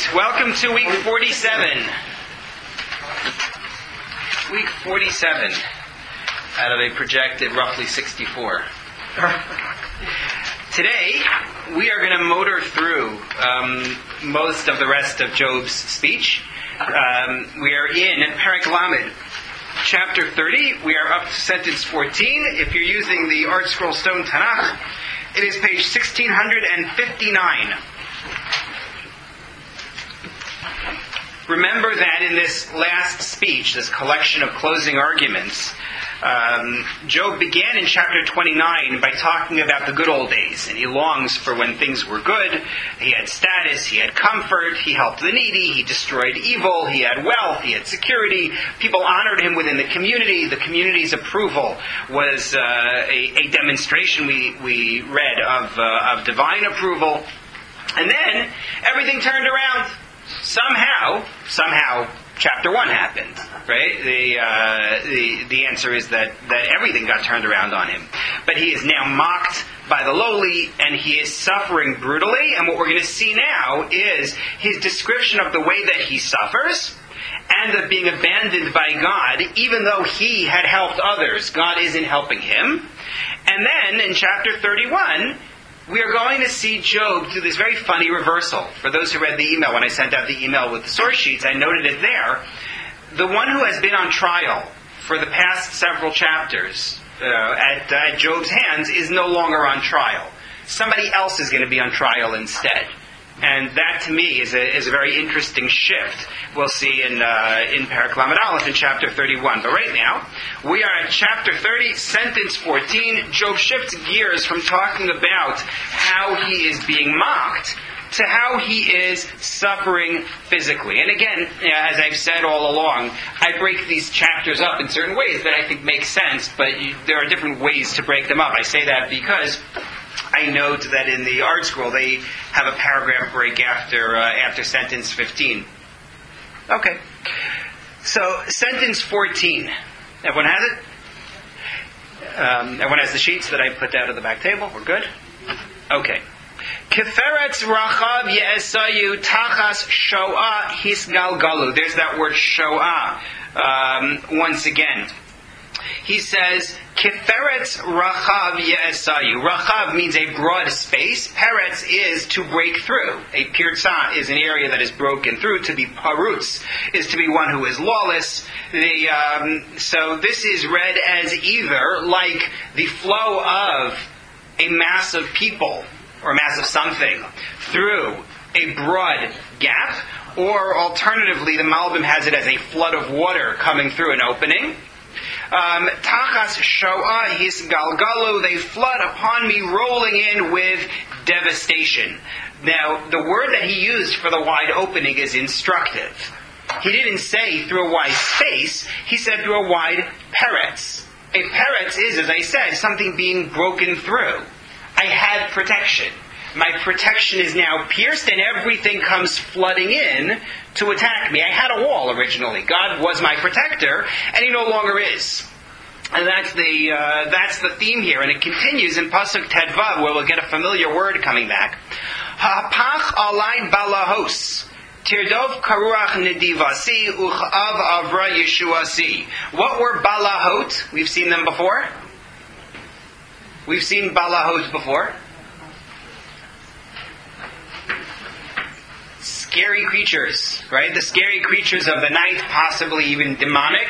welcome to week 47. Week 47 out of a projected roughly 64. Today, we are going to motor through most of the rest of Job's speech. We are in Perek Lamed, chapter 30. We are up to sentence 14. If you're using the Art Scroll Stone Tanakh, it is page 1659. Remember that in this last speech, this collection of closing arguments, Job began in chapter 29 by talking about the good old days, and he longs for when things were good. He had status, he had comfort, he helped the needy, he destroyed evil, he had wealth, he had security. People honored him within the community. The community's approval was a demonstration we read of divine approval. And then everything turned around. Somehow, chapter 1 happened, right? The answer is that everything got turned around on him. But he is now mocked by the lowly, and he is suffering brutally. And what we're going to see now is his description of the way that he suffers, and of being abandoned by God, even though he had helped others. God isn't helping him. And then, in chapter 31... we are going to see Job do this very funny reversal. For those who read the email, when I sent out the email with the source sheets, I noted it there. The one who has been on trial for the past several chapters at Job's hands is no longer on trial. Somebody else is going to be on trial instead. And that, to me, is a very interesting shift we'll see in Perek Lamed Aleph in chapter 31. But right now, we are at chapter 30, sentence 14. Job shifts gears from talking about how he is being mocked to how he is suffering physically. And again, as I've said all along, I break these chapters up in certain ways that I think make sense, but there are different ways to break them up. I say that because I note that in the Art Scroll they have a paragraph break after sentence 15. Okay. So, sentence 14. Everyone has it? Everyone has the sheets that I put out at the back table? We're good? Okay. Keferetz rachav ye'esayu tachas shoah hisgalgalu. There's that word shoah once again. He says, Keferetz rachav ye'esayu. Rachav means a broad space. Peretz is to break through. A pirza is an area that is broken through. To be parutz is to be one who is lawless. So this is read as either like the flow of a mass of people, or a mass of something, through a broad gap, or alternatively, the Malbim has it as a flood of water coming through an opening. Tachas shoah hisgalgalu, they flood upon me, rolling in with devastation. Now, the word that he used for the wide opening is instructive. He didn't say through a wide space, he said through a wide peretz. A peretz is, as I said, something being broken through. I had protection. My protection is now pierced, and everything comes flooding in to attack me. I had a wall originally. God was my protector, and he no longer is. And that's the theme here. And it continues in Pasuk Tedvav, where we'll get a familiar word coming back. Ha'apach alai balahos. Tirdov karuach nedivasi uchav avra yeshuasi. What were balahot? We've seen them before. We've seen balahot before. Scary creatures, right? The scary creatures of the night, possibly even demonic.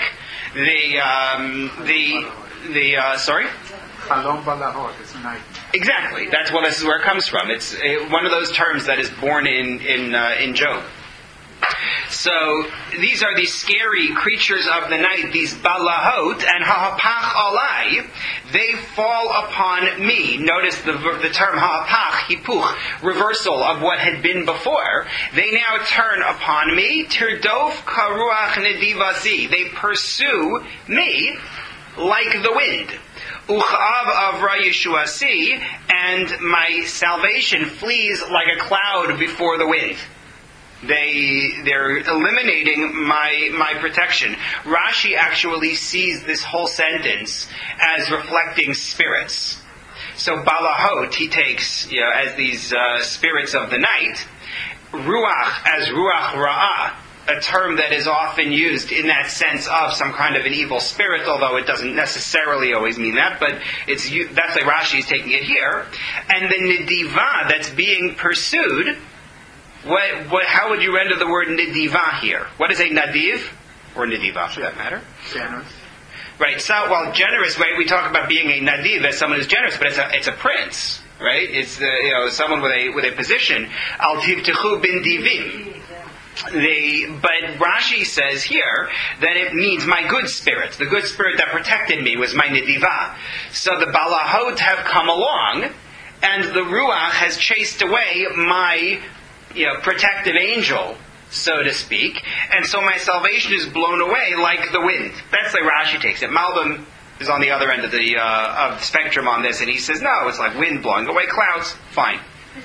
Sorry? Chalom balahot, it's night. Exactly. This is where it comes from. It's one of those terms that is born in Job. So these are these scary creatures of the night, these balahot, and ha'apach alai, they fall upon me. Notice the term ha'apach, hipuch, reversal of what had been before. They now turn upon me, tirdof karuach nedivasi, they pursue me like the wind. Uchav avra yeshuasi, and my salvation flees like a cloud before the wind. They're eliminating my protection. Rashi actually sees this whole sentence as reflecting spirits. So balahot he takes as these spirits of the night. ruach as ruach ra'ah, a term that is often used in that sense of some kind of an evil spirit, although it doesn't necessarily always mean that, but that's like Rashi is taking it here. And the nediva that's being pursued, how would you render the word nediva here? What is a nadiv? Or nediva, for that matter? Generous. Right, so, generous, right, we talk about being a nadiv as someone who's generous, but it's a prince, right? It's someone with a position. Al tivtichu bin divim. But Rashi says here that it means my good spirit. The good spirit that protected me was my nediva. So the balahot have come along, and the ruach has chased away my protective angel, so to speak, and so my salvation is blown away like the wind. That's the way Rashi takes it. Malbim is on the other end of the spectrum on this, and he says, no, it's like wind blowing away clouds. Fine.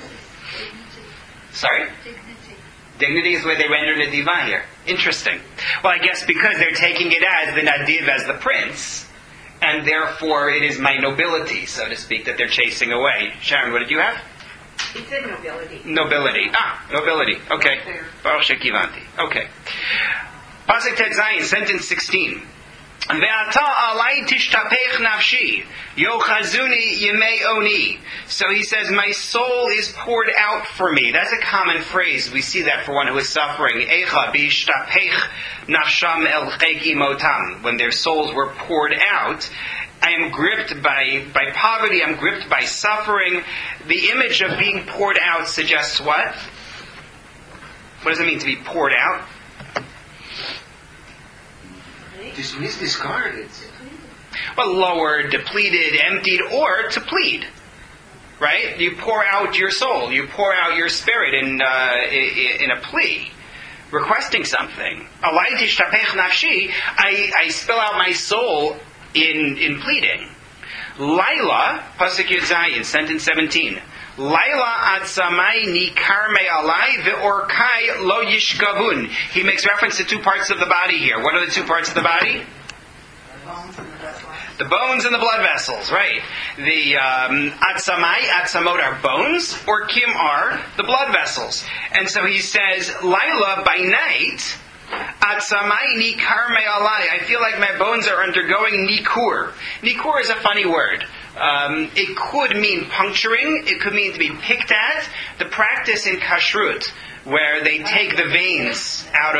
Sorry? Dignity is the way they render nediva here. Interesting. Well, I guess because they're taking it as the nadiv, as the prince, and therefore it is my nobility, so to speak, that they're chasing away. Sharon, what did you have? He said nobility. Nobility. Nobility. Okay. Baruch shekivanti. Okay. Pasuk Tet Zayin, sentence 16. Ve'ata alai tishtapech nafshi, yochazuni yemei oni. So he says, my soul is poured out for me. That's a common phrase. We see that for one who is suffering. Echa bishtapech nafsham el cheki motam. When their souls were poured out, I am gripped by poverty, I'm gripped by suffering. The image of being poured out suggests what? What does it mean to be poured out? Discarded. Well, lowered, depleted, emptied, or to plead. Right? You pour out your soul, you pour out your spirit in a plea, requesting something. I spill out my soul in pleading. Laila, Pasuk Yud Zayin, sentence 17. Laila atzamai nikar me'alai ve'orkai lo yishkavun. He makes reference to two parts of the body here. What are the two parts of the body? The bones and the blood vessels, right. The atzamot are bones, or kim are the blood vessels. And so he says, Laila, by night, atzamai nikar me'alai. I feel like my bones are undergoing nikur. Nikur is a funny word. It could mean puncturing. It could mean to be picked at. The practice in kashrut, where they take the veins out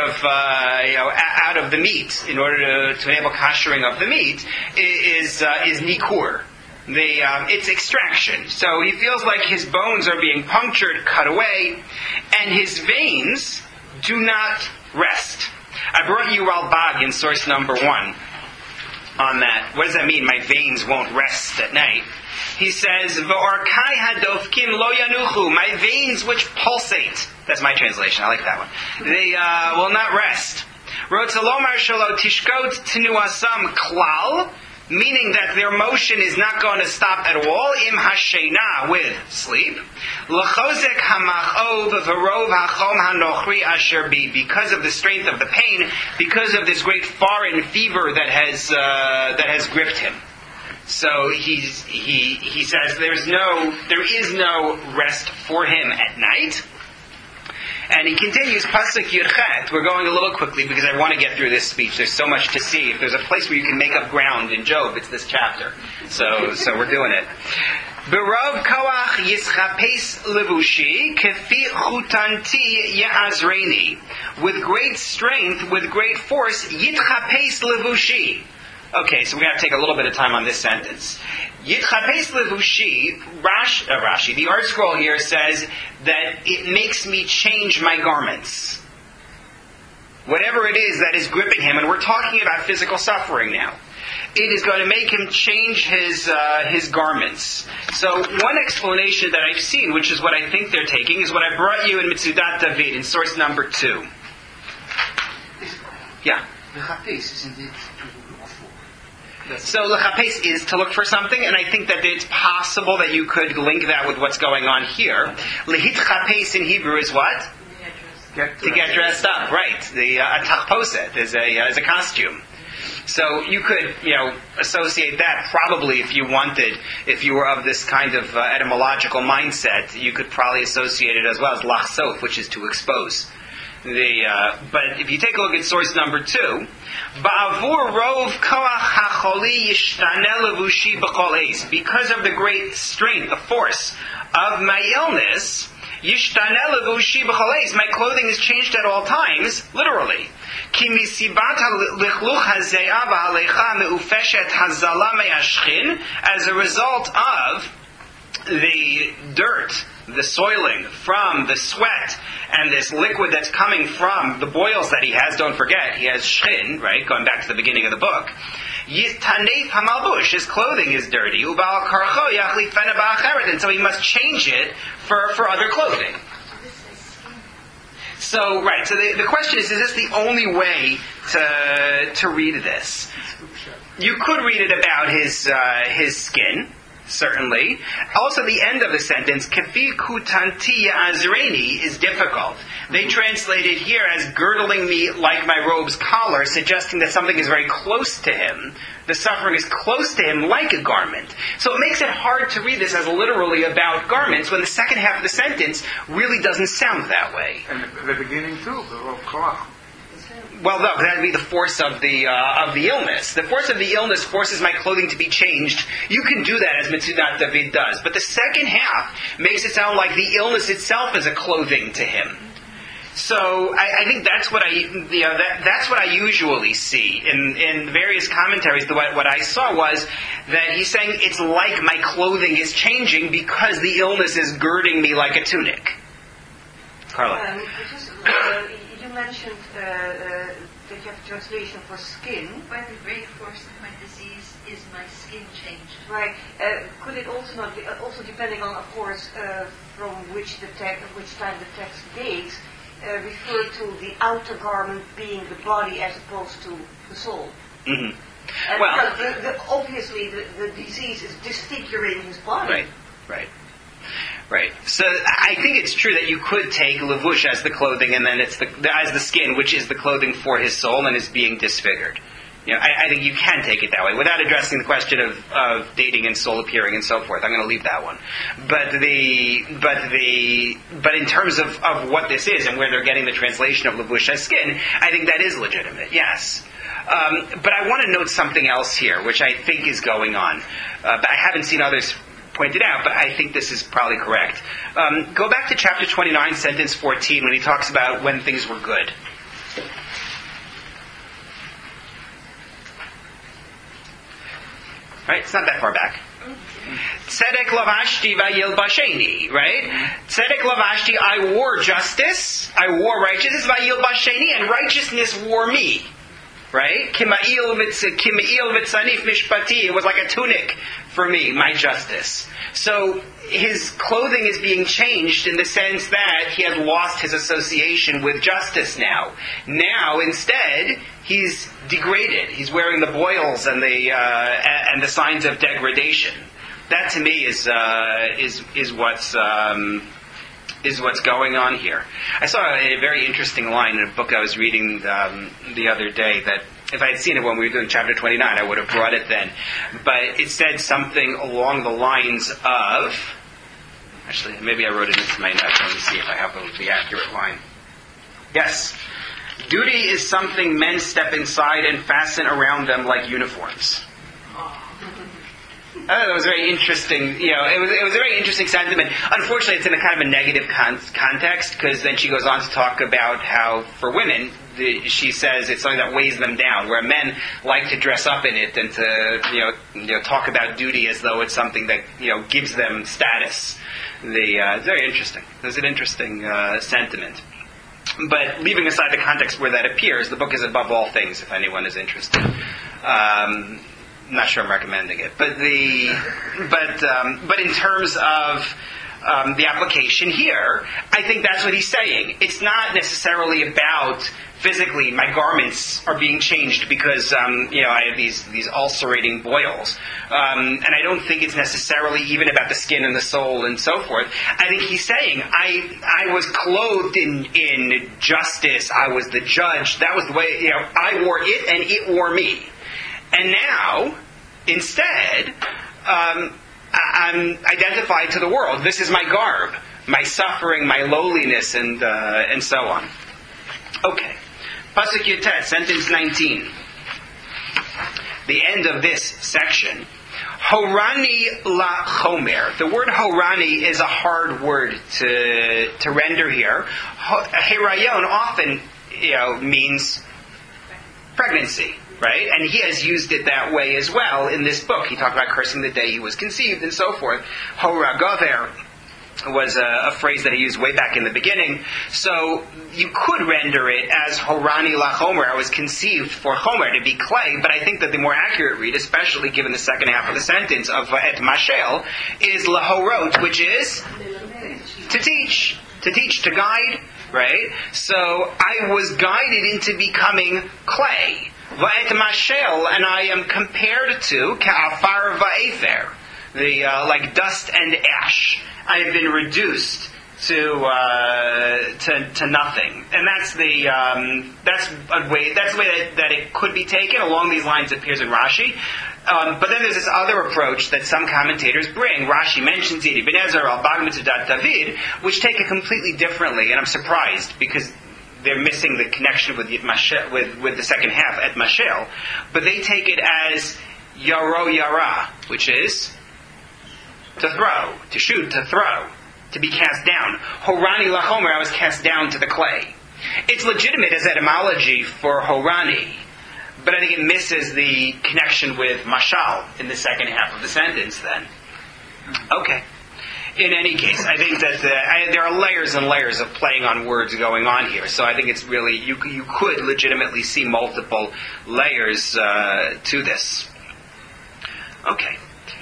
of the meat in order to enable kashering of the meat, is nikur. It's extraction. So he feels like his bones are being punctured, cut away, and his veins do not rest. I brought you Ralbag in source number 1 on that. What does that mean? My veins won't rest at night. He says, "V'orkai hadofkin lo yanuchu." My veins which pulsate. That's my translation. I like that one. They will not rest. Rotzalomar shelo tishkot tenuasam klal, meaning that their motion is not going to stop at all. Im hashena, with sleep. L'chozek hamachov v'rov hachom hanochri asher bi, because of the strength of the pain, because of this great foreign fever that has gripped him. So he says there is no rest for him at night. And he continues, Pasuk Yudchet. We're going a little quickly because I want to get through this speech. There's so much to see. If there's a place where you can make up ground in Job, it's this chapter. So we're doing it. B'rov koach yischapes levushi kefi chutanti ye'azreini. With great strength, with great force, yitchapes levushi. Okay, so we're going to take a little bit of time on this sentence. Yitchapes levushi, Rashi, the art scroll here says that it makes me change my garments. Whatever it is that is gripping him, and we're talking about physical suffering now, it is going to make him change his garments. So one explanation that I've seen, which is what I think they're taking, is what I brought you in Mitzudat David, in source number 2. Yeah. So lechapes is to look for something, and I think that it's possible that you could link that with what's going on here. Lehitchapes in Hebrew is what? To get dressed up, right? The tachposet is a costume. So you could, associate that probably if you wanted, if you were of this kind of etymological mindset, you could probably associate it as well as lachsof, which is to expose. But if you take a look at source number 2, Ba'avur rov koach hacholi yishtaneh levushi b'chol eis. Because of the great strength, the force of my illness, yishtaneh levushi b'chol eis. My clothing is changed at all times, literally. Ki misibat lichluch haze'ah v'halecha me'ufeshet hazala me'ashchin. As a result of the dirt, the soiling from the sweat and this liquid that's coming from the boils that he has, don't forget, he has shchin, right, going back to the beginning of the book. Yitanef hamalbush, his clothing is dirty, ubal karcho yachli fena ba'acheret, and so he must change it for other clothing. So, right, so the question is this the only way to read this? You could read it about his skin, certainly. Also, the end of the sentence, Kafi kutanti azreni, is difficult. They translate it here as girdling me like my robe's collar, suggesting that something is very close to him. The suffering is close to him like a garment. So it makes it hard to read this as literally about garments when the second half of the sentence really doesn't sound that way. And the beginning too, the rob koach. Well, no, that would be the force of the illness. The force of the illness forces my clothing to be changed. You can do that as Metzudat David does. But the second half makes it sound like the illness itself is a clothing to him. So I think that's what that's what I usually see in various commentaries. What I saw was that he's saying it's like my clothing is changing because the illness is girding me like a tunic. Carla. You mentioned that you have a translation for skin. By the great force of my disease is my skin changed. Right. Could it also not be, also depending on, of course, from which time the text dates, refer to the outer garment being the body as opposed to the soul? Mm-hmm. Well, because obviously the disease is disfiguring his body. Right. So I think it's true that you could take levush as the clothing, and then it's as the skin, which is the clothing for his soul and is being disfigured. I think you can take it that way without addressing the question of dating and soul appearing and so forth. I'm going to leave that one. But in terms of what this is and where they're getting the translation of levush as skin, I think that is legitimate. Yes. But I want to note something else here, which I think is going on. But I haven't seen others pointed out, but I think this is probably correct. Go back to chapter 29, sentence 14, when he talks about when things were good. Right? It's not that far back. Tzedek lavashti vayil basheni, right? Tzedek lavashti, I wore justice, I wore righteousness, vayil basheni, and righteousness wore me. Right? Kima'il v'tzanif mishpati. It was like a tunic for me, my justice. So his clothing is being changed in the sense that he has lost his association with justice now. Now, instead, he's degraded. He's wearing the boils and the signs of degradation. That to me is what's going on here. I saw a very interesting line in a book I was reading the other day that if I had seen it when we were doing chapter 29, I would have brought it then. But it said something along the lines of... Actually, maybe I wrote it into my notes. Let me see if I have the accurate line. Yes. Duty is something men step inside and fasten around them like uniforms. I thought it was very interesting. It was a very interesting sentiment. Unfortunately, it's in a kind of a negative context, because then she goes on to talk about how for women, she says it's something that weighs them down, where men like to dress up in it and to talk about duty as though it's something that gives them status. It's very interesting. There's an interesting sentiment. But leaving aside the context where that appears, the book is above all things. If anyone is interested. I'm not sure I'm recommending it, but in terms of the application here, I think that's what he's saying. It's not necessarily about physically my garments are being changed because I have these ulcerating boils, and I don't think it's necessarily even about the skin and the soul and so forth. I think he's saying I was clothed in justice. I was the judge. That was the way I wore it, and it wore me. And now, instead, I'm identified to the world. This is my garb, my suffering, my lowliness, and so on. Okay. Pasuk Yutet, sentence 19. The end of this section. Horani la chomer. The word horani is a hard word to render here. Herayon often, means pregnancy, right? And he has used it that way as well in this book. He talked about cursing the day he was conceived and so forth. Horagover was a phrase that he used way back in the beginning. So you could render it as Horani la Chomer. I was conceived for Chomer, to be clay, but I think that the more accurate read, especially given the second half of the sentence of Et Mashel, is Lahorot, which is to teach, to guide, right? So I was guided into becoming clay. Va'et Mashel, and I am compared to Ka'afar va'efer, the like dust and ash. I have been reduced to nothing, and that's a way that it could be taken. Along these lines, it appears in Rashi. But then there's this other approach that some commentators bring. Rashi mentions it, Ibn Ezra, Al-Bag Mitzvah David, which take it completely differently, and I'm surprised because they're missing the connection with the second half at Mashel. But they take it as Yaro Yara, which is to throw, to shoot, to throw, to be cast down. Horani lachomer, I was cast down to the clay. It's legitimate as etymology for Horani, but I think it misses the connection with Mashal in the second half of the sentence then. Okay. In any case, I think that there are layers and layers of playing on words going on here, so I think it's really, you could legitimately see multiple layers to this. Okay.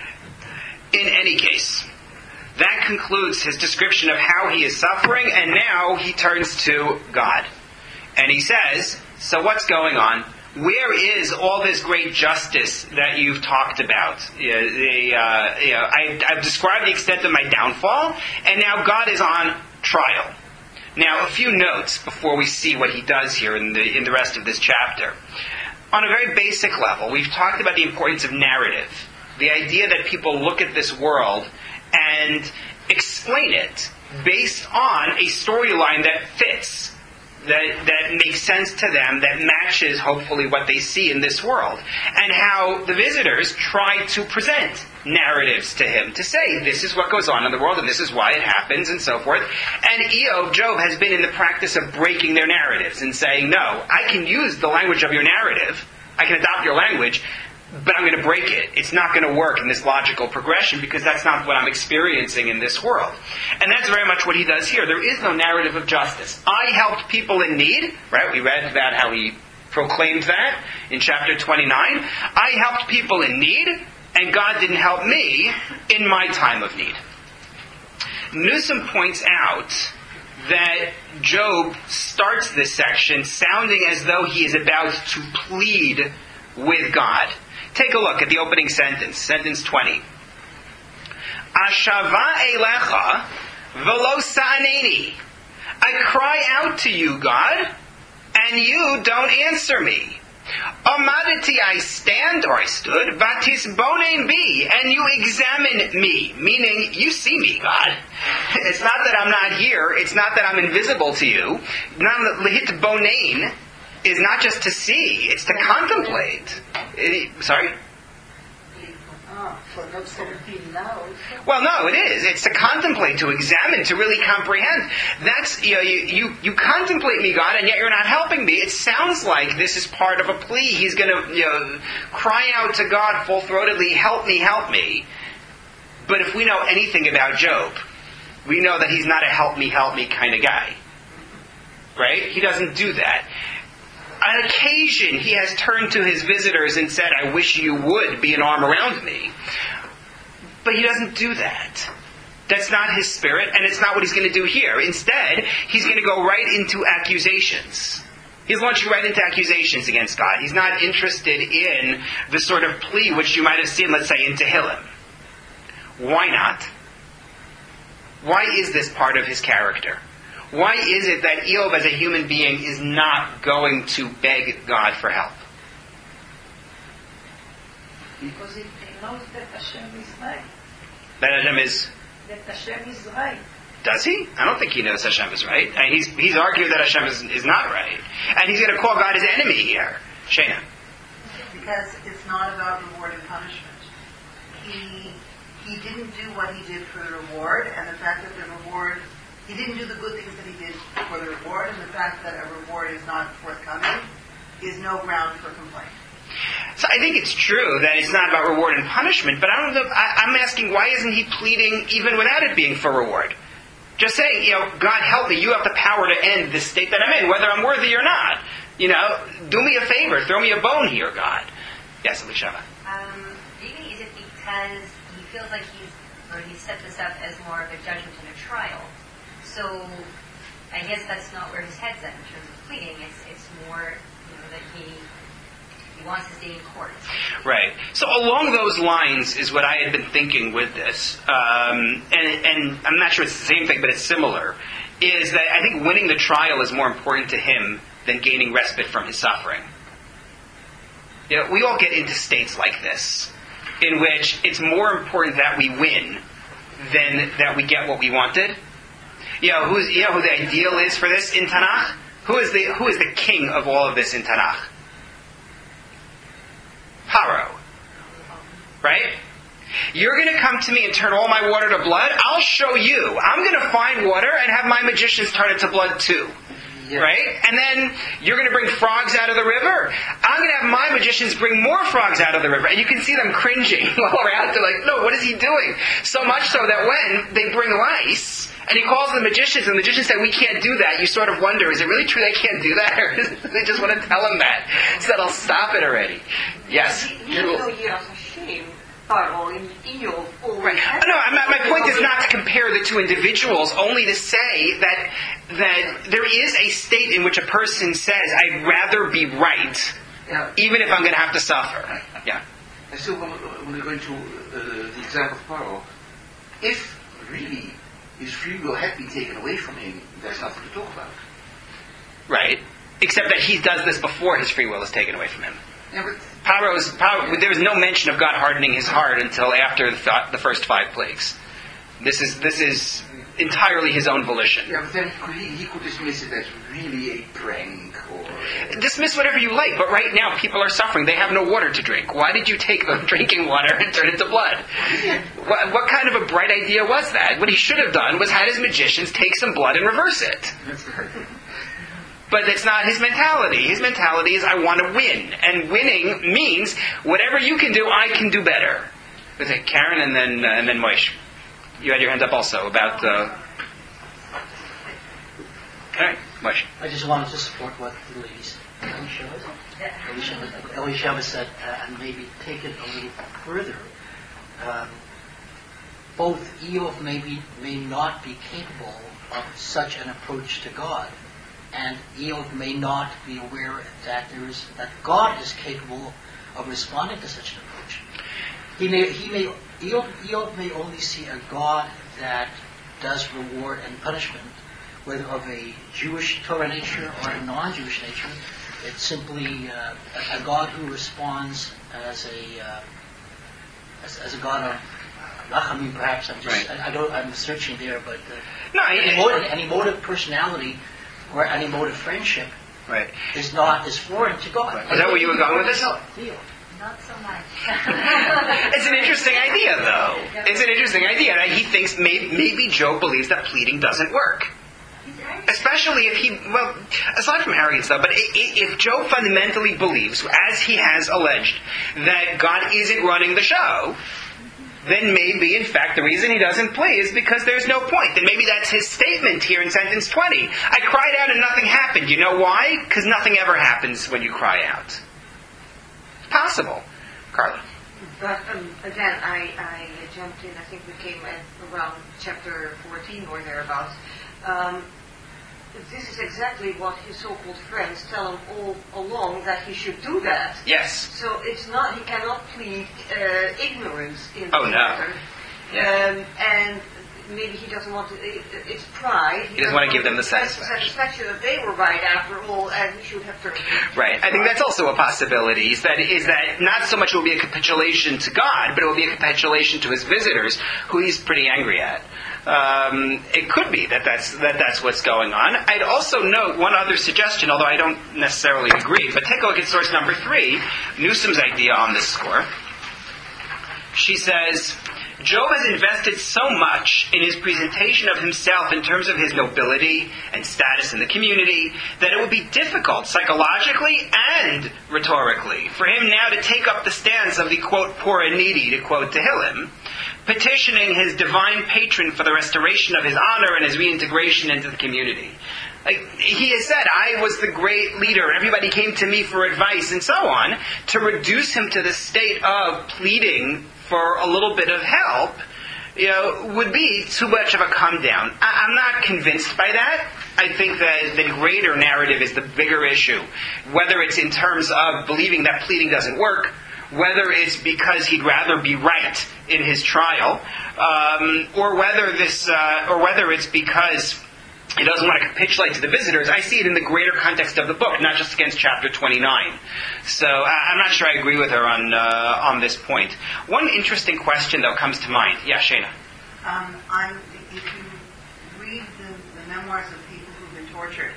In any case, that concludes his description of how he is suffering, and now he turns to God. And he says, so what's going on? Where is all this great justice that you've talked about? I've described the extent of my downfall, and now God is on trial. Now, a few notes before we see what he does here in the rest of this chapter. On a very basic level, we've talked about the importance of narrative. The idea that people look at this world and explain it based on a storyline that fits, that makes sense to them, that matches, hopefully, what they see in this world. And how the visitors try to present narratives to him, to say, this is what goes on in the world, and this is why it happens, and so forth. And Job has been in the practice of breaking their narratives and saying, no, I can use the language of your narrative, I can adopt your language, but I'm going to break it. It's not going to work in this logical progression because that's not what I'm experiencing in this world. And that's very much what he does here. There is no narrative of justice. I helped people in need, right? We read about how he proclaimed that in chapter 29. I helped people in need, and God didn't help me in my time of need. Newsom points out that Job starts this section sounding as though he is about to plead with God. Take a look at the opening sentence, sentence 20. Ashava elecha velo sa'aneni. I cry out to you, God, and you don't answer me. Amadati, I stand, or I stood, vatis bonein bi, and you examine me, meaning you see me, God. It's not that I'm not here, it's not that I'm invisible to you. Lihit bonein is not just to see, it's to contemplate. Sorry? Well, no, it is. It's to contemplate, to examine, to really comprehend. That's, you contemplate me, God, and yet you're not helping me. It sounds like this is part of a plea. He's going to, cry out to God full-throatedly, help me, help me. But if we know anything about Job, we know that he's not a help me kind of guy. Right? He doesn't do that. On occasion, he has turned to his visitors and said, I wish you would be an arm around me. But he doesn't do that. That's not his spirit, and it's not what he's going to do here. Instead, he's going to go right into accusations. He's launching right into accusations against God. He's not interested in the sort of plea which you might have seen, let's say, in Tehillim. Why not? Why is this part of his character? Why is it that Eov as a human being is not going to beg God for help? Because he knows that Hashem is right. That Hashem is... That Hashem is right. Does he? I don't think he knows Hashem is right. And he's argued that Hashem is not right. And he's going to call God his enemy here. Shana. Because it's not about reward and punishment. He didn't do what he did for the reward, and the fact that the reward, he didn't do the good things that he did for the reward, and the fact that a reward is not forthcoming is no ground for complaint. So I think it's true that it's not about reward and punishment, but I don't know. I'm asking, why isn't he pleading even without it being for reward? Just saying, God help me, you have the power to end this state that I'm in, whether I'm worthy or not. Do me a favor, throw me a bone here, God. Yes, Elisheva. Maybe is it because he feels like he's set this up as more of a judgment and a trial. So I guess that's not where his head's at in terms of pleading. It's more, that he wants to stay in court. Right. So along those lines is what I had been thinking with this. And I'm not sure it's the same thing, but it's similar. Is that I think winning the trial is more important to him than gaining respite from his suffering. We all get into states like this, in which it's more important that we win than that we get what we wanted. Who the ideal is for this in Tanakh? Who is the king of all of this in Tanakh? Paro. Right? You're going to come to me and turn all my water to blood? I'll show you. I'm going to find water and have my magicians turn it to blood too. Yeah. Right? And then you're going to bring frogs out of the river. I'm going to have my magicians bring more frogs out of the river. And you can see them cringing while we're out there like, no, what is he doing? So much so that when they bring lice, and he calls the magicians, and the magicians say, we can't do that, you sort of wonder, is it really true they can't do that? Or they just want to tell him that, so that I'll stop it already. Yes? Right. No, my point is not to compare the two individuals, only to say that there is a state in which a person says, I'd rather be right, even if I'm going to have to suffer. Yeah. I still want to go into the example of Paro. If really his free will had been taken away from him, there's nothing to talk about. Right. Except that he does this before his free will is taken away from him. Yeah, but there was no mention of God hardening his heart until after the first 5 plagues. This is entirely his own volition. Yeah, but then he could dismiss it as really a prank or... Dismiss whatever you like, but right now people are suffering. They have no water to drink. Why did you take the drinking water and turn it to blood? What kind of a bright idea was that? What he should have done was had his magicians take some blood and reverse it. That's right. But it's not his mentality. His mentality is, I want to win. And winning means, whatever you can do, I can do better. Was it Karen and then Moish? You had your hand up also about... All right, Moish. I just wanted to support what the ladies Elisheva said, and maybe take it a little further. Both Eov may not be capable of such an approach to God, and Eov may not be aware that God is capable of responding to such an approach. Eov may only see a God that does reward and punishment, whether of a Jewish Torah nature or a non-Jewish nature. It's simply a God who responds as a God of Rachamim, perhaps. I'm searching there, but any emotive personality or any emotive friendship is foreign to God. Is that where you were going with this? Not so much. It's an interesting idea, though. It's an interesting idea. Right? He thinks maybe Job believes that pleading doesn't work. Especially if aside from arrogance though, but if Job fundamentally believes, as he has alleged, that God isn't running the show, then maybe, in fact, the reason he doesn't plea is because there's no point. Then maybe that's his statement here in sentence 20. I cried out and nothing happened. You know why? Because nothing ever happens when you cry out. It's possible. Carla. But again, I jumped in, I think we came at around chapter 14 or thereabouts. This is exactly what his so-called friends tell him all along, that he should do that. Yes. So it's not, he cannot plead ignorance in the matter. Yeah. And maybe he doesn't want to, it's pride. He doesn't want to give them the satisfaction that they were right after all, and he should have turned. Right. I think that's also a possibility, is that not so much it will be a capitulation to God, but it will be a capitulation to his visitors, who he's pretty angry at. It could be that's what's going on. I'd also note one other suggestion, although I don't necessarily agree, but take a look at source number 3, Newsom's idea on this score. She says, Job has invested so much in his presentation of himself in terms of his nobility and status in the community that it would be difficult psychologically and rhetorically for him now to take up the stance of the, quote, poor and needy, to quote Tehillim, petitioning his divine patron for the restoration of his honor and his reintegration into the community. He has said, I was the great leader, everybody came to me for advice, and so on. To reduce him to the state of pleading for a little bit of help, would be too much of a come down. I'm not convinced by that. I think that the greater narrative is the bigger issue. Whether it's in terms of believing that pleading doesn't work, whether it's because he'd rather be right in his trial, or whether it's because he doesn't want to capitulate to the visitors. I see it in the greater context of the book, not just against chapter 29. So I'm not sure I agree with her on this point. One interesting question, though, comes to mind. Yeah, Shana. If you read the memoirs of people who've been tortured,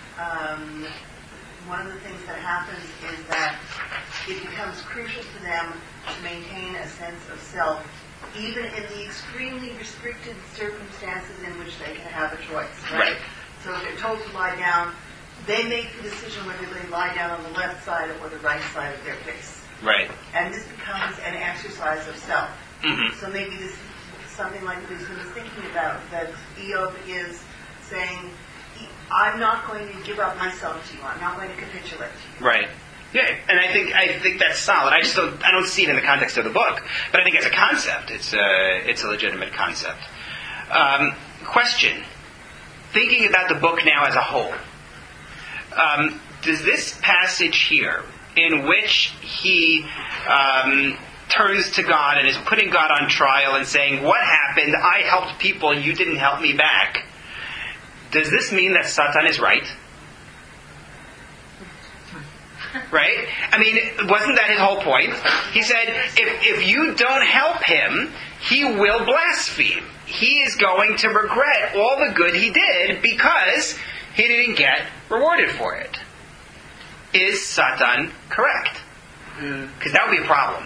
one of the things that happens is that it becomes crucial to them to maintain a sense of self, even in the extremely restricted circumstances in which they can have a choice, right? So if they're told to lie down, they make the decision whether they lie down on the left side or the right side of their face. Right. And this becomes an exercise of self. Mm-hmm. So maybe this is something like Wisdom is thinking about, that Eob is saying, I'm not going to give up myself to you. I'm not going to capitulate to you. Right. Yeah, and I think that's solid. I don't see it in the context of the book, but I think as a concept, it's a legitimate concept. Question: thinking about the book now as a whole, does this passage here, in which he turns to God and is putting God on trial and saying, "What happened? I helped people, you didn't help me back." Does this mean that Satan is right? Right? I mean, wasn't that his whole point? He said, if you don't help him, he will blaspheme. He is going to regret all the good he did because he didn't get rewarded for it. Is Satan correct? Because that would be a problem.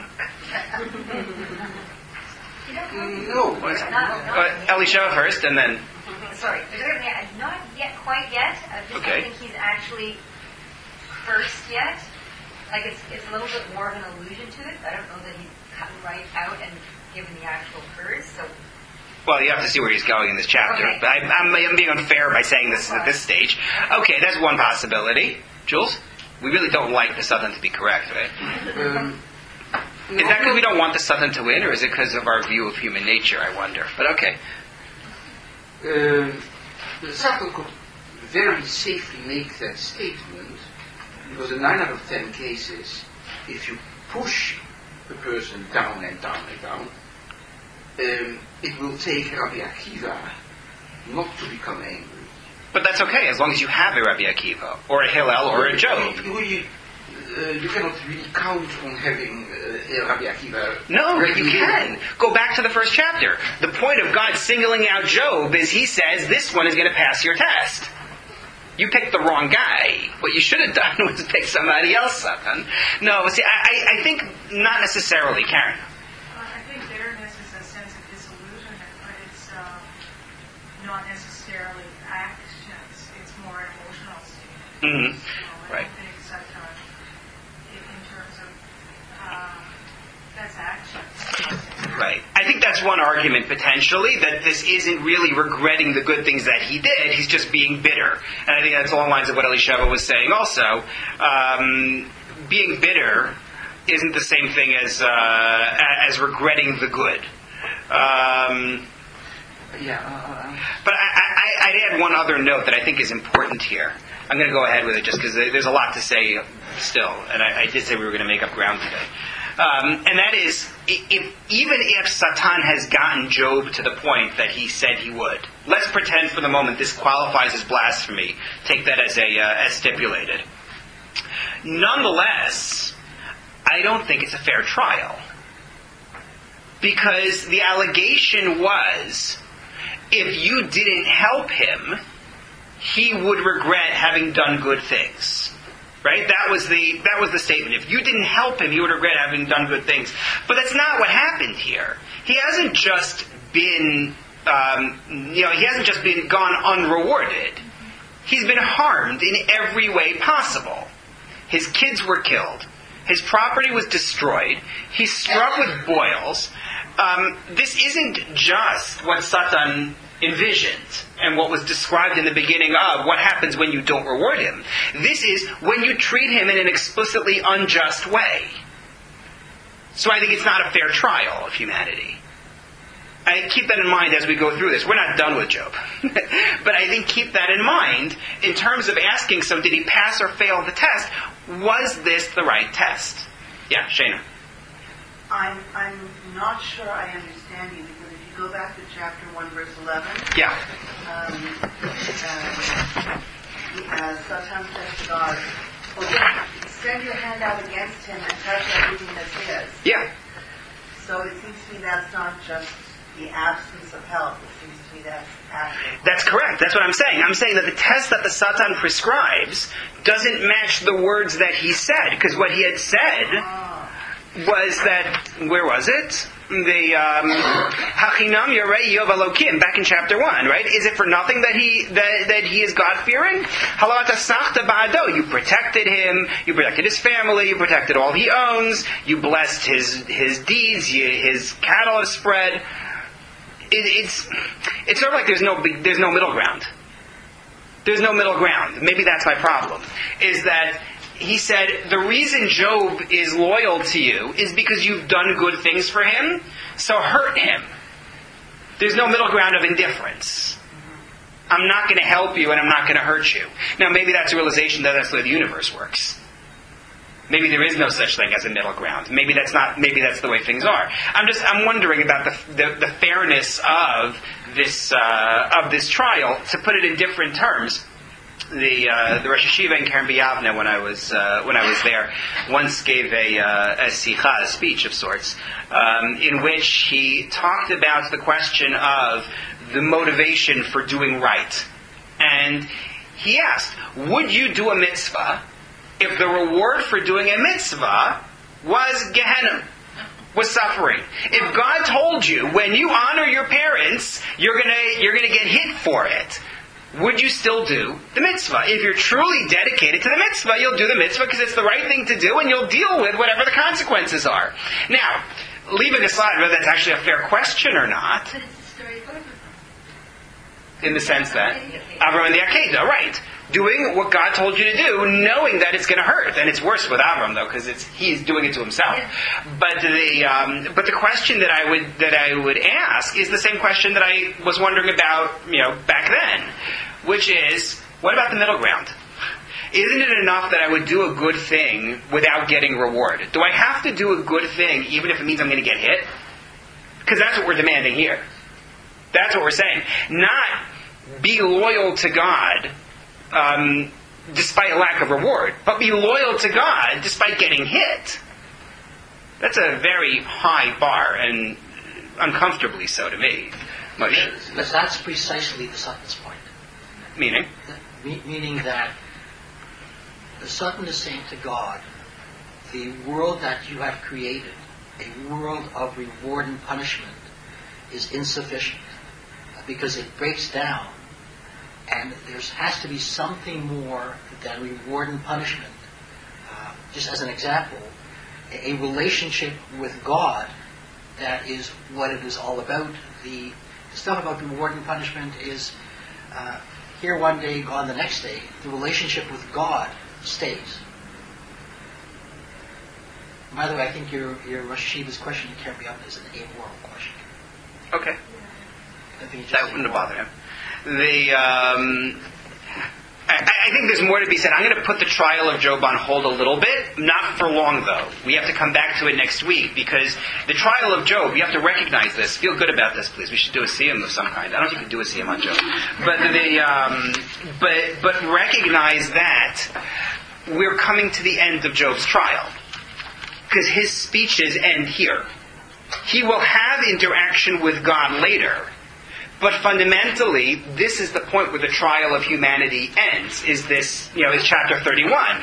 No. Elisha first, and then... Sorry, not yet, quite yet. I just don't think he's actually first yet. Like it's a little bit more of an allusion to it. I don't know that he's cut right out and given the actual curse. So. Well, you have to see where he's going in this chapter. Okay. But I'm being unfair by saying this at this stage. Okay, that's one possibility. Jules, we really don't like the Southern to be correct, right? Is that because we don't want the Southern to win, or is it because of our view of human nature? I wonder. But okay. The Satan could very safely make that statement, because in 9 out of 10 cases, if you push the person down and down and down, it will take Rabbi Akiva not to become angry. But that's okay, as long as you have a Rabbi Akiva, or a Hillel, or a Job. You cannot really count on having a Rabbi Akiva. No, you can. Go back to the first chapter. The point of God singling out Job is he says, this one is going to pass your test. You picked the wrong guy. What you should have done was pick somebody else, Satan. No, see, I think not necessarily, Karen. I think bitterness is a sense of disillusionment, but it's not necessarily actions. It's more emotional state. Mm-hmm. So I Right. don't think in terms of that's action. Right. I think that's one argument, potentially, that this isn't really regretting the good things that he did. He's just being bitter. And I think that's along the lines of what Elisheva was saying also. Being bitter isn't the same thing as regretting the good. But I'd add one other note that I think is important here. I'm going to go ahead with it just because there's a lot to say still. And I did say we were going to make up ground today. And that is, even if Satan has gotten Job to the point that he said he would, let's pretend for the moment this qualifies as blasphemy. Take that as stipulated. Nonetheless, I don't think it's a fair trial. Because the allegation was, if you didn't help him, he would regret having done good things. Right? That was the statement. If you didn't help him, he would regret having done good things. But that's not what happened here. He hasn't just been, he hasn't just been gone unrewarded. He's been harmed in every way possible. His kids were killed. His property was destroyed. He's struck with boils. This isn't just what Satan envisioned and what was described in the beginning of what happens when you don't reward him. This is when you treat him in an explicitly unjust way. So I think it's not a fair trial of humanity. I keep that in mind as we go through this. We're not done with Job. But I think keep that in mind in terms of asking, so did he pass or fail the test? Was this the right test? Yeah, Shana. I'm not sure I understand you, because if you go back to chapter 1, verse 11, Yeah. Satan says to God, well, extend your hand out against him and touch everything that's his. Yeah. So it seems to me that's not just the absence of help. It seems to me that's active. That's correct. That's what I'm saying. I'm saying that the test that the Satan prescribes doesn't match the words that he said. Because what he had said was that, where was it? The Hachinam Yarei Yov Elokim, back in chapter 1, right? Is it for nothing that he is God-fearing? Halat Asachta Ba'ado, you protected him, you protected his family, you protected all he owns, you blessed his deeds, his cattle have spread. It's sort of like there's no middle ground. There's no middle ground. Maybe that's my problem. Is that he said, the reason Job is loyal to you is because you've done good things for him, so hurt him. There's no middle ground of indifference. I'm not going to help you and I'm not going to hurt you. Now maybe that's a realization that that's the way the universe works. Maybe there is no such thing as a middle ground. Maybe that's the way things are. I'm wondering about the fairness of this trial. To put it in different terms, the Rosh Hashiva in Keren B'Yavneh, when I was there, once gave a sikha, a speech of sorts, in which he talked about the question of the motivation for doing right. And he asked, would you do a mitzvah if the reward for doing a mitzvah was Gehenna, was suffering? If God told you, when you honor your parents, you're gonna get hit for it, would you still do the mitzvah? If you're truly dedicated to the mitzvah, you'll do the mitzvah because it's the right thing to do, and you'll deal with whatever the consequences are. Now, leaving aside whether that's actually a fair question or not, But it's the story of Abraham. in the sense that Avram and the Akedah, right? Doing what God told you to do, knowing that it's going to hurt, and it's worse with Avram though, because he's doing it to himself. Yeah. But the question that I would ask is the same question that I was wondering about, back then, which is, what about the middle ground? Isn't it enough that I would do a good thing without getting reward? Do I have to do a good thing even if it means I'm going to get hit? Because that's what we're demanding here. That's what we're saying. Not be loyal to God despite a lack of reward, but be loyal to God despite getting hit. That's a very high bar, and uncomfortably so to me. Moshe. That's precisely the Satan's point. Meaning? Meaning that the Satan is saying to God, the world that you have created, a world of reward and punishment, is insufficient because it breaks down, and there has to be something more than reward and punishment. Just as an example, a relationship with God, that is what it is all about. The stuff about reward and punishment is here one day, gone the next day. The relationship with God stays. By the way, I think your Rosh Hashiva's question in Keren B'Yavneh is an amoral question. Okay. I think it's That just wouldn't have amoral. bothered him. I think there's more to be said. I'm going to put the trial of Job on hold a little bit, not for long though. We have to come back to it next week because the trial of Job, you have to recognize this. Feel good about this, please. We should do a siyum of some kind. I don't think we can do a siyum on Job, but recognize that we're coming to the end of Job's trial because his speeches end here. He will have interaction with God later. But fundamentally, this is the point where the trial of humanity ends, is this, is chapter 31.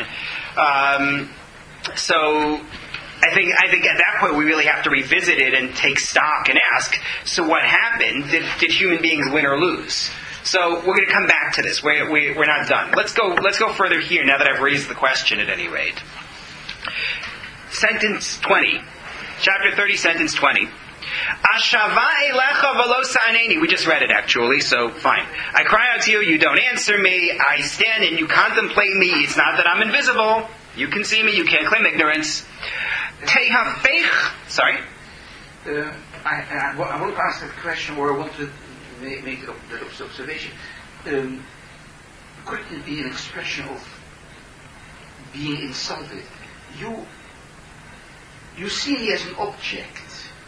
So I think at that point we really have to revisit it and take stock and ask, so what happened? Did human beings win or lose? So we're going to come back to this. We're not done. Let's go further here now that I've raised the question at any rate. Sentence 20. Chapter 30, sentence 20. Ashava elecha v'lo sa'aneni. We just read it actually, so fine. I cry out to you, you don't answer me. I stand and you contemplate me. It's not that I'm invisible. You can see me, you can't claim ignorance. Tehafech. Sorry? I want to ask that question, or I want to make that observation. Could it be an expression of being insulted? You see me as an object.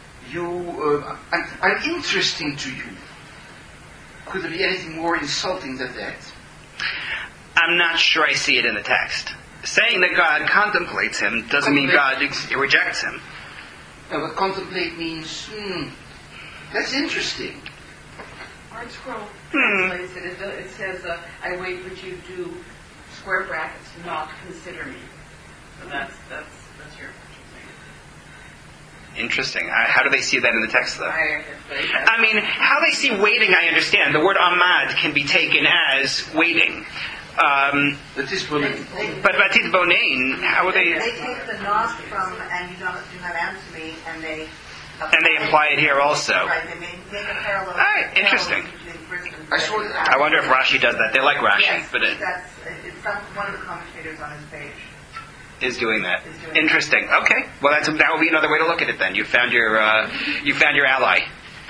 I'm interesting to you. Could there be anything more insulting than that? I'm not sure I see it in the text. Saying that God contemplates him doesn't mean God rejects him. No, but contemplate means, that's interesting. Art Scroll translates it. It says, I wait what you do, square brackets, not consider me. So that's your... Interesting. How do they see that in the text, though? I mean, how they see waiting, I understand. The word amad can be taken as waiting. But batit bonein, how are they? They take the not from and you do not answer me, and they apply it here also. Right. They make a parallel. All right. Interesting. I wonder if Rashi does that. They like Rashi, yes, but it's one of the commentators on his page. Is doing that. Interesting. Okay. Well, that will be another way to look at it then. You found your ally.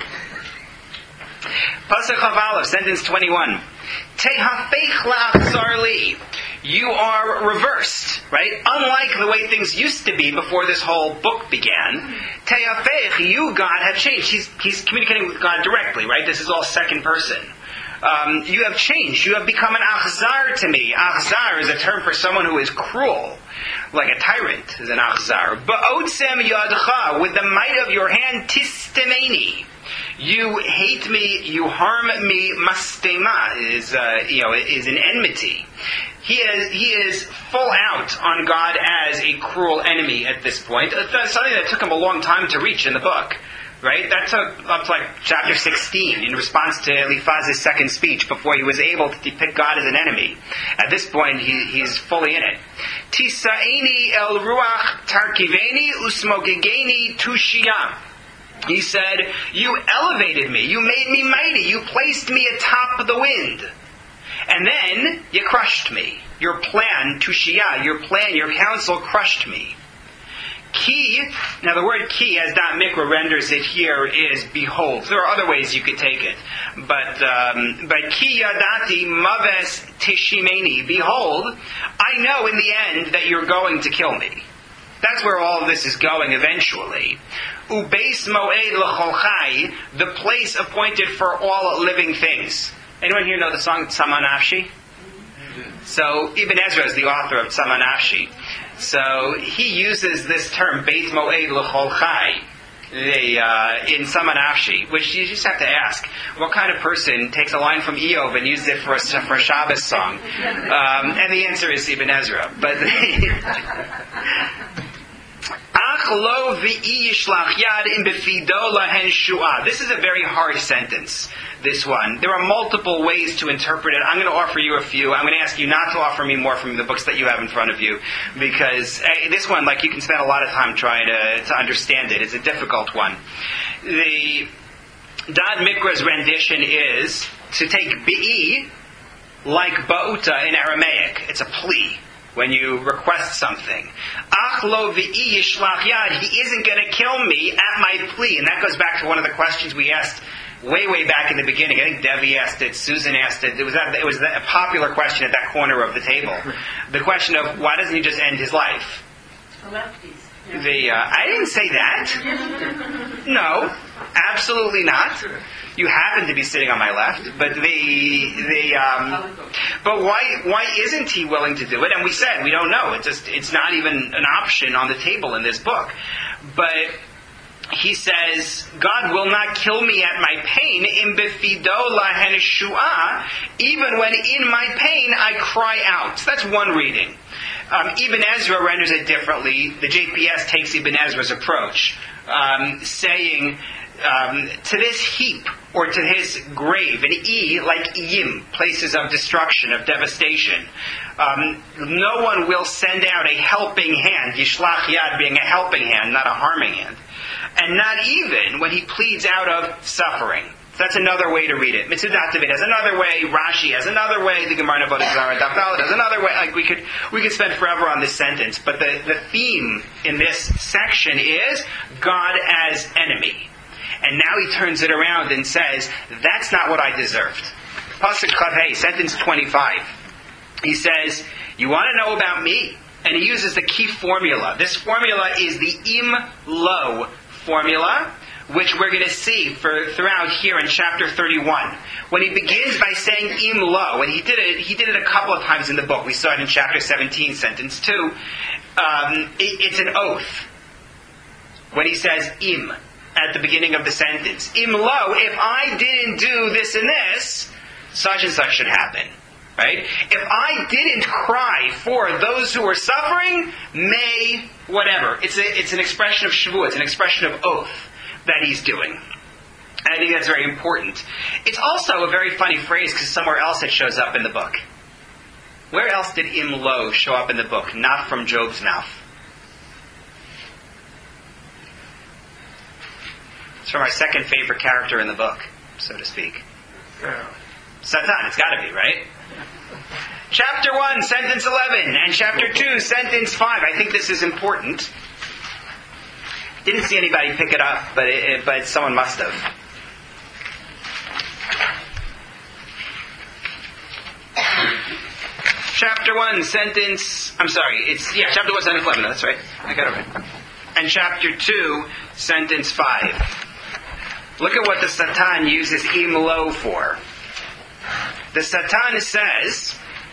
Pasuk Chavav, sentence 21. Tehafech la'achzar li. You are reversed, right? Unlike the way things used to be before this whole book began. Tehafech, you, God, have changed. He's communicating with God directly, right? This is all second person. You have changed. You have become an achzar to me. Achzar is a term for someone who is cruel. Like a tyrant is an achzar. Ba'otzem yadcha, with the might of your hand, tistemeni. You hate me, you harm me. Mastema is an enmity. He is full out on God as a cruel enemy at this point. That's something that took him a long time to reach in the book. Right? That took up to like chapter 16 in response to Eliphaz's second speech before he was able to depict God as an enemy. At this point, he's fully in it. Tisaini el ruach tarkiveni usmogegeni tushiyam. He said, you elevated me, you made me mighty, you placed me atop the wind. And then you crushed me. Your plan, tushiyah, your counsel crushed me. Ki, now the word ki, as Dot Mikra renders it here, is behold. There are other ways you could take it. But ki yadati maves tishimeni. Behold, I know in the end that you're going to kill me. That's where all of this is going eventually. Ubeis moed l'cholchai, the place appointed for all living things. Anyone here know the song Tzama Nafshi? So Ibn Ezra is the author of Tzama Nafshi. So he uses this term, Beit Moed L'Chol Chai, in Tzama Nafshi, which you just have to ask, what kind of person takes a line from Eov and uses it for a Shabbos song? And the answer is Ibn Ezra. But this is a very hard sentence, this one. There are multiple ways to interpret it. I'm going to offer you a few. I'm going to ask you not to offer me more from the books that you have in front of you, because this one, you can spend a lot of time trying to understand it. It's a difficult one. The Dad Mikra's rendition is to take bi'i like ba'uta in Aramaic. It's a plea. When you request something. Ach lo v'i yishlach yad, he isn't going to kill me at my plea. And that goes back to one of the questions we asked way back in the beginning. I think Debbie asked it, Susan asked it. It was a popular question at that corner of the table. The question of why doesn't he just end his life? The lefties. I didn't say that. No, absolutely not. You happen to be sitting on my left, but but why isn't he willing to do it? And we said we don't know. It's not even an option on the table in this book. But he says, God will not kill me at my pain, im befido lahen shu'ah, even when in my pain I cry out. So that's one reading. Ibn Ezra renders it differently. The JPS takes Ibn Ezra's approach, saying, to this heap, or to his grave, an E like Iyim, places of destruction, of devastation. No one will send out a helping hand, Yishlach Yad being a helping hand, not a harming hand. And not even when he pleads out of suffering. That's another way to read it. Mitzudat David has another way. Rashi has another way. The Gemara Avodah Zarah Daf Daled has another way. Like we could spend forever on this sentence. But the theme in this section is God as enemy. And now he turns it around and says, that's not what I deserved. Pasuk Chav Hey, sentence 25. He says, you want to know about me? And he uses the key formula. This formula is the Im Lo formula, which we're going to see throughout here in chapter 31. When he begins by saying Im Lo, and he did it a couple of times in the book. We saw it in chapter 17, sentence 2. It's an oath. When he says Im at the beginning of the sentence. Im Lo, if I didn't do this and this, such and such should happen. Right? If I didn't cry for those who are suffering, may whatever. It's an expression of Shavuot. It's an expression of oath that he's doing. And I think that's very important. It's also a very funny phrase because somewhere else it shows up in the book. Where else did Im Lo show up in the book? Not from Job's mouth. It's from our second favorite character in the book, so to speak. Satan. It's got to be, right? Chapter 1, sentence 11, and chapter 2, sentence 5. I think this is important. Didn't see anybody pick it up, but someone must have. Chapter 1, sentence... chapter 1, sentence 11. That's right. I got it right. And chapter 2, sentence 5. Look at what the Satan uses Im Lo for. The Satan says,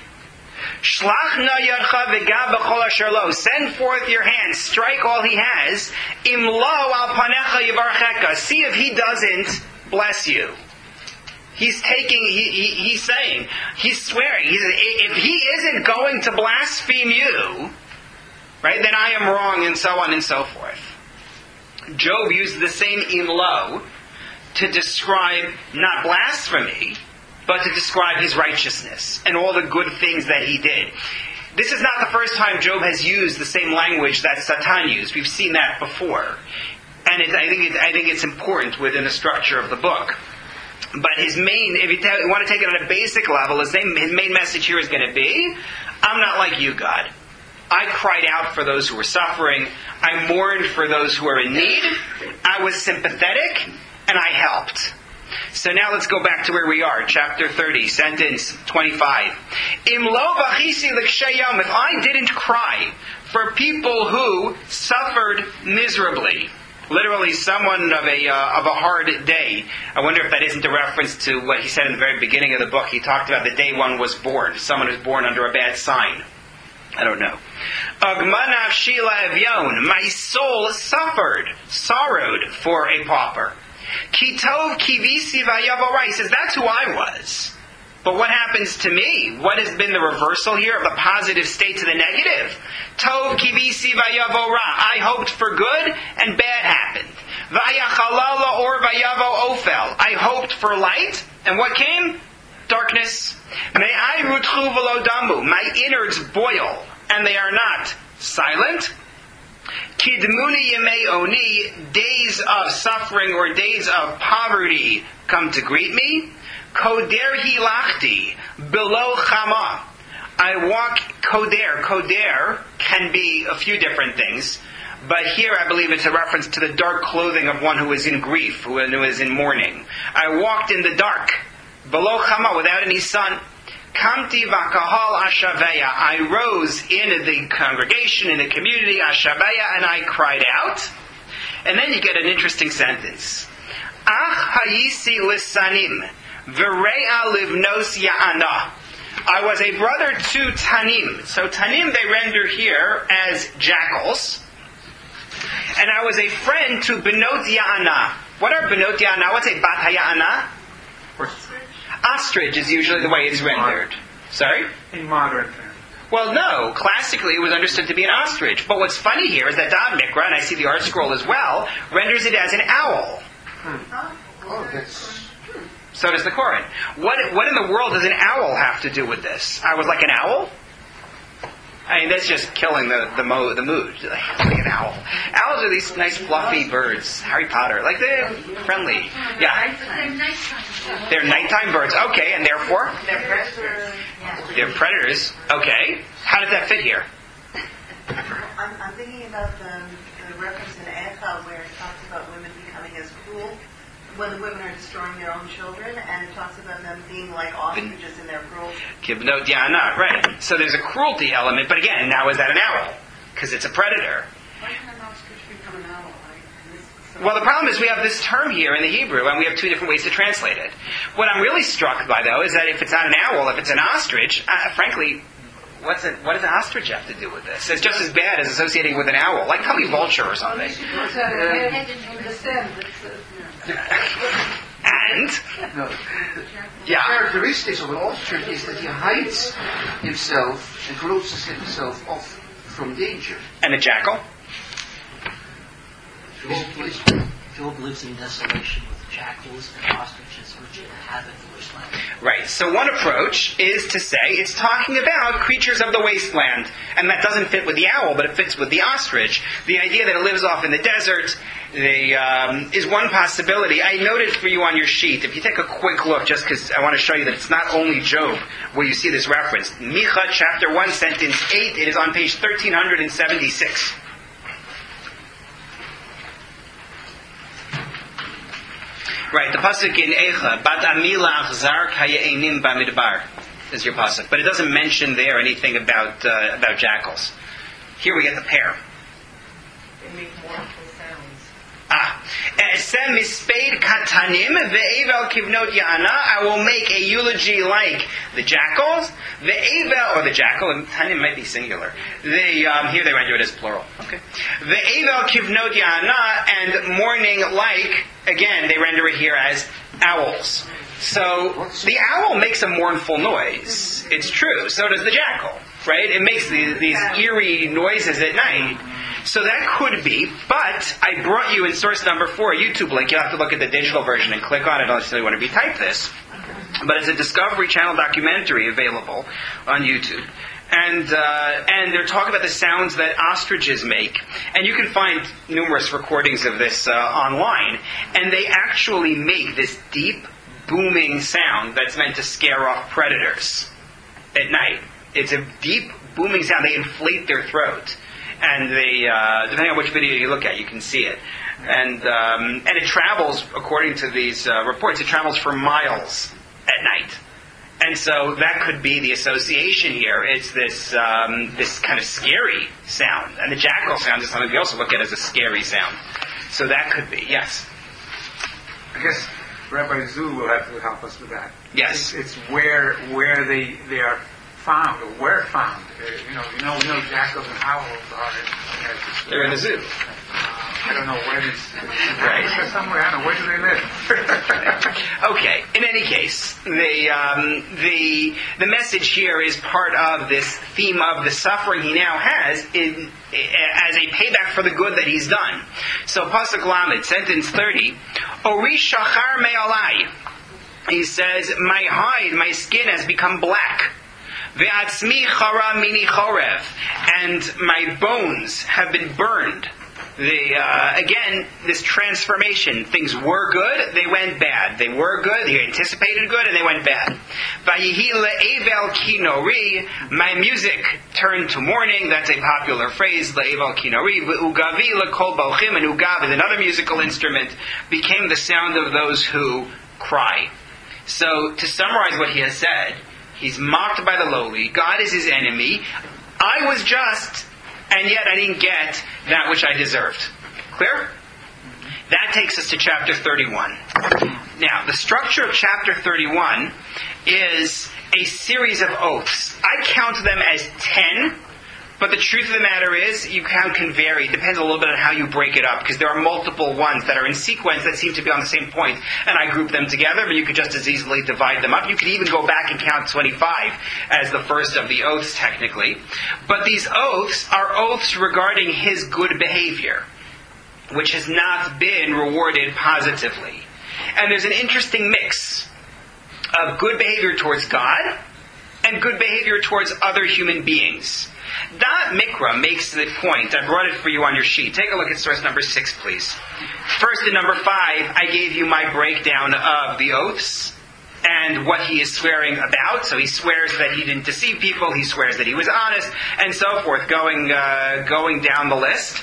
Shlach na yadcha v'gab b'chol asher lo. Send forth your hand, strike all he has. Im lo al panecha yivarcheka. See if he doesn't bless you. He's saying, he's swearing. If he isn't going to blaspheme you, right, then I am wrong, and so on and so forth. Job used the same Im lo to describe not blasphemy, but to describe his righteousness and all the good things that he did. This is not the first time Job has used the same language that Satan used. We've seen that before. And I think it's important within the structure of the book. But if you want to take it on a basic level, his main message here is going to be, I'm not like you, God. I cried out for those who were suffering. I mourned for those who are in need. I was sympathetic, and I helped. So now let's go back to where we are, chapter 30, sentence 25. Im lo v'chisi l'kshayom, if I didn't cry for people who suffered miserably, literally someone of a hard day. I wonder if that isn't a reference to what he said in the very beginning of the book. He talked about the day one was born, someone who's born under a bad sign. I don't know. Agmanav shila evyon, my soul sorrowed for a pauper. Kitov kivisi vayavorai, says that's who I was. But what happens to me? What has been the reversal here of the positive state to the negative? Tov kivisi vayavora, I hoped for good and bad happened. Vayachalala or vayavo ofel, I hoped for light and what came? Darkness. Me'ai rutchu v'lo damu, my innards boil and they are not silent. Kidmuni yemei oni, days of suffering or days of poverty come to greet me. Koder hilachti, below chama. I walk koder. Koder can be a few different things, But here I believe it's a reference to the dark clothing of one who is in grief, who is in mourning. I walked in the dark, below chama, without any sun. Kamti v'kahal ashaveya. I rose in the congregation, in the community, ashaveya, and I cried out. And then you get an interesting sentence. Ach hayisi lisanim, v're'a livnos ya'ana. I was a brother to Tanim. So Tanim they render here as jackals. And I was a friend to Benot Ya'ana. What are Benot Ya'ana? What's a Bat Ya'ana? Ostrich is usually the way it's rendered. Sorry? In modern terms. Well, no. Classically, it was understood to be an ostrich. But what's funny here is that Dab Mikra, and I see the art scroll as well, renders it as an owl. Oh, that's... So does the Koran. What in the world does an owl have to do with this? I was like an owl? I mean, that's just killing the mood. Like an owl. Owls are these nice fluffy birds. Harry Potter. Like, they're friendly. Yeah. They're nighttime. They're nighttime birds. Okay, and therefore? They're predators. They're predators. Okay. How does that fit here? I'm thinking about the reference in Echad where it talks about women becoming as cruel when the women are destroying their own children, and it talks about them being like ostriches in their cruelty. Kibnot Yana, right. So there's a cruelty element, but again, now is that an owl? Because it's a predator. Why can an ostrich become an owl? Well, the problem is we have this term here in the Hebrew, and we have two different ways to translate it. What I'm really struck by, though, is that if it's not an owl, if it's an ostrich, frankly, what does an ostrich have to do with this? It's just as bad as associating with an owl. Like, call me vulture or something. And The characteristics of an ostrich is that he hides himself and closes himself off from danger. And a jackal? Job lives in desolation with jackals and ostriches which inhabit the wasteland. Right. So one approach is to say it's talking about creatures of the wasteland. And that doesn't fit with the owl, but it fits with the ostrich. The idea that it lives off in the desert is one possibility. I noted for you on your sheet, if you take a quick look, just because I want to show you that it's not only Job where you see this reference. Micha chapter 1, sentence 8, it is on page 1376. Right, the pasuk in Eicha, Bat Amilach Zar Kaye'enim Bamidbar is your pasuk, but it doesn't mention there anything about jackals. Here we get the pair. They make mournful sounds. Esem misped katanim ve'evel kivnot ya'ana. I will make a eulogy like the jackals, ve'evel, or the jackal, and tanim might be singular. Here they render it as plural. Okay. Ve'evel kivnot ya'ana, and mourning like, again, they render it here as owls. So the owl makes a mournful noise. It's true. So does the jackal, right? It makes these eerie noises at night. So that could be, but I brought you in source number 4, a YouTube link. You'll have to look at the digital version and click on it unless you want to retype this. But it's a Discovery Channel documentary available on YouTube. And they're talking about the sounds that ostriches make. And you can find numerous recordings of this online. And they actually make this deep, booming sound that's meant to scare off predators at night. It's a deep, booming sound. They inflate their throat. And they, depending on which video you look at, you can see it. And it travels, according to these reports, it travels for miles at night. And so that could be the association here. It's this kind of scary sound. And the jackal sound is something we also look at as a scary sound. So that could be, yes. I guess Rabbi Zu will have to help us with that. Yes. It's where they are found, or where found. We know jackals and owls are. They're in the zoo. I don't know where these. Right. They're somewhere. I don't know, where do they live? Okay. In any case, the message here is part of this theme of the suffering he now has as a payback for the good that he's done. So Pasuk Lamed, sentence 30, Ori shachar me'alai. He says, my hide, my skin has become black. Ve'atzmi chara mini chorev, and my bones have been burned. Again, this transformation. Things were good, they went bad. They were good, they anticipated good, and they went bad. Vayihi le'evel kinori, my music turned to mourning. That's a popular phrase, le'evel kinori. Ugavi le'kol balchim, and ugav is another musical instrument, became the sound of those who cry. So, to summarize what he has said, he's mocked by the lowly, God is his enemy, I was just, and yet I didn't get that which I deserved. Clear? That takes us to chapter 31. Now, the structure of chapter 31 is a series of oaths. I count them as 10, but the truth of the matter is, your count can vary. It depends a little bit on how you break it up, because there are multiple ones that are in sequence that seem to be on the same point, and I group them together, but you could just as easily divide them up. You could even go back and count 25 as the first of the oaths, technically. But these oaths are oaths regarding his good behavior, which has not been rewarded positively. And there's an interesting mix of good behavior towards God and good behavior towards other human beings. Da'at Mikra makes the point. I brought it for you on your sheet. Take a look at source number 6, please. First, in number 5, I gave you my breakdown of the oaths and what he is swearing about. So he swears that he didn't deceive people, he swears that he was honest, and so forth, going down the list.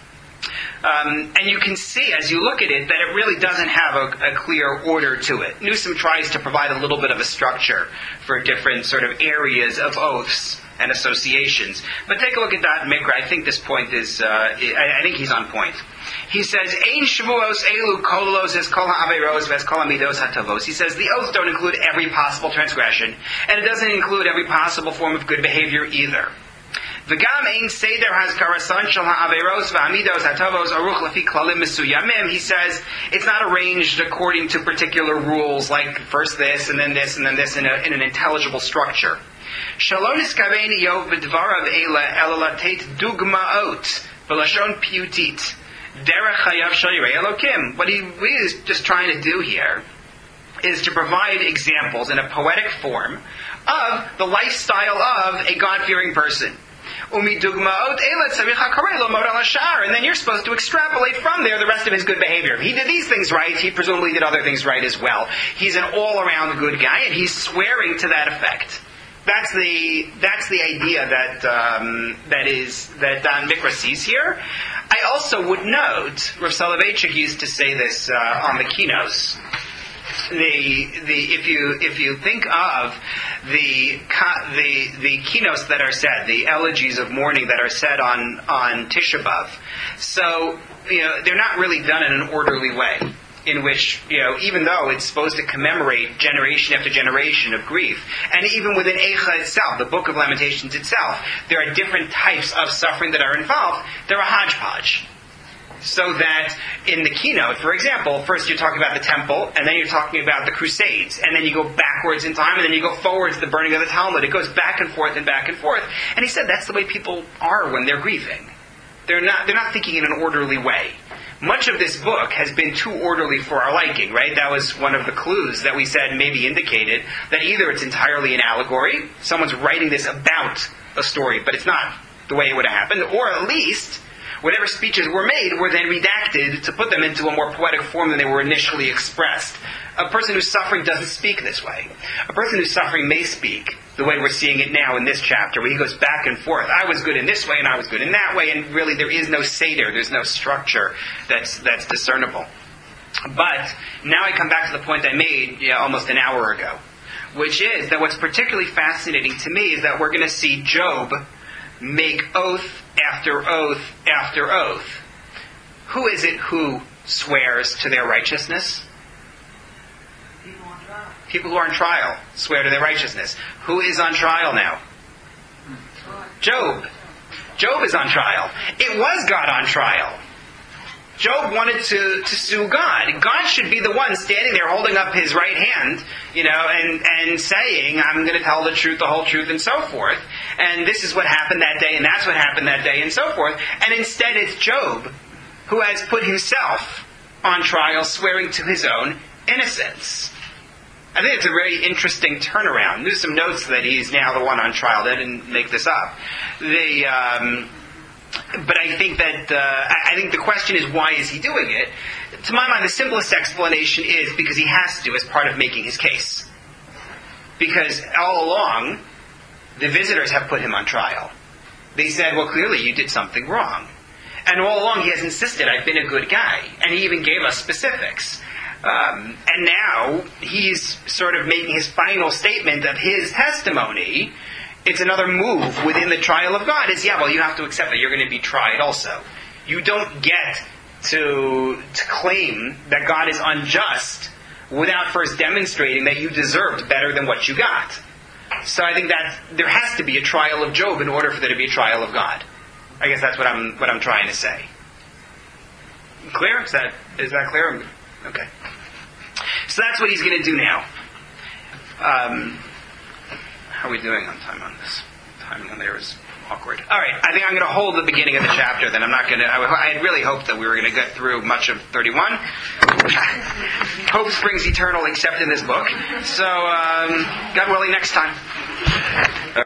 And you can see, as you look at it, that it really doesn't have a clear order to it. Newsom tries to provide a little bit of a structure for different sort of areas of oaths and associations. But take a look at Da'at Mikra. I think this point is, I think he's on point. He says, Ein shvuos elu kololos es kol ha'averos ves kol ha'midos ha'tavos. He says, the oaths don't include every possible transgression, and it doesn't include every possible form of good behavior either. V'gam ein seder hazkarasan shel ha'averos v'amidos ha'tavos aruch lefi klalim mesuyamim. He says, it's not arranged according to particular rules, like first this, and then this, and then this, in an intelligible structure. Shalom niskavein yov v'dvarav eila elalateit dugmaot v'lashon piutit derech chayav shel yirei Elokim. What he is just trying to do here is to provide examples in a poetic form of the lifestyle of a God-fearing person. And then you're supposed to extrapolate from there the rest of his good behavior. If he did these things right, he presumably did other things right as well. He's an all-around good guy, and he's swearing to that effect. That's the idea that Da'at Mikra sees here. I also would note, Rav Soloveitchik used to say this on the keynotes. If you think of the keynotes that are said, the elegies of mourning that are said on Tisha B'Av, so they're not really done in an orderly way. In which, even though it's supposed to commemorate generation after generation of grief, and even within Eicha itself, the Book of Lamentations itself, there are different types of suffering that are involved. They're a hodgepodge. So that in the keynote, for example, first you're talking about the temple, and then you're talking about the Crusades, and then you go backwards in time, and then you go forwards to the burning of the Talmud. It goes back and forth and back and forth. And he said that's the way people are when they're grieving. They're not thinking in an orderly way. Much of this book has been too orderly for our liking, right? That was one of the clues that we said maybe indicated that either it's entirely an allegory, someone's writing this about a story, but it's not the way it would have happened, or at least whatever speeches were made were then redacted to put them into a more poetic form than they were initially expressed. A person who's suffering doesn't speak this way. A person who's suffering may speak the way we're seeing it now in this chapter, where he goes back and forth. I was good in this way, and I was good in that way, and really there is no seder, there's no structure that's discernible. But now I come back to the point I made almost an hour ago, which is that what's particularly fascinating to me is that we're going to see Job make oath after oath after oath. Who is it who swears to their righteousness? People who are on trial swear to their righteousness. Who is on trial now? Job. Job is on trial. It was God on trial. Job wanted to sue God. God should be the one standing there holding up his right hand, and saying, I'm going to tell the truth, the whole truth, and so forth. And this is what happened that day, and that's what happened that day, and so forth. And instead it's Job who has put himself on trial, swearing to his own innocence. I think it's a very interesting turnaround. Newsom notes that he's now the one on trial. They didn't make this up. But I think that I think the question is, why is he doing it? To my mind, the simplest explanation is because he has to as part of making his case. Because all along, the visitors have put him on trial. They said, well, clearly you did something wrong. And all along he has insisted, I've been a good guy. And he even gave us specifics. And now he's sort of making his final statement of his testimony. It's another move within the trial of God. Is, yeah, well, you have to accept that you're going to be tried also. You don't get to claim that God is unjust without first demonstrating that you deserved better than what you got. So I think that there has to be a trial of Job in order for there to be a trial of God. I guess that's what I'm trying to say. Clear? Is that clear? Okay. So that's what he's going to do now. How are we doing on time on this? Timing on there is awkward. All right, I think I'm going to hold the beginning of the chapter. Then I'm not going to. I had really hoped that we were going to get through much of 31. Hope springs eternal, except in this book. So, God willing, next time.